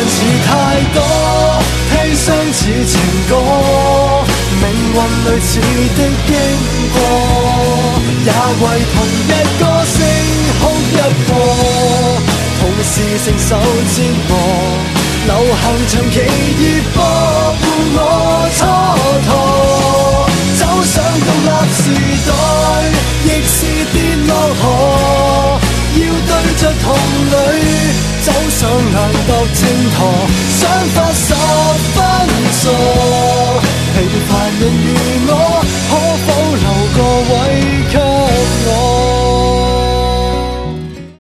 似太多，砒霜似情歌，命運類似的經過，也為同一歌聲哭一過，同時承受折磨，流行長期熱播，伴我蹉跎，走上獨立時代，亦是跌落河，要對着同類，走上難度正途，想法十分傻，平凡人如